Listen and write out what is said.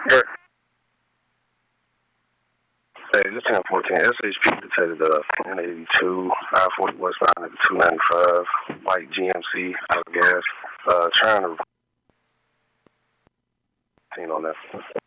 Yeah. Hey, this 1014 SHP detected N82, I-40 westbound at 295, white GMC out of gas, trying to on that.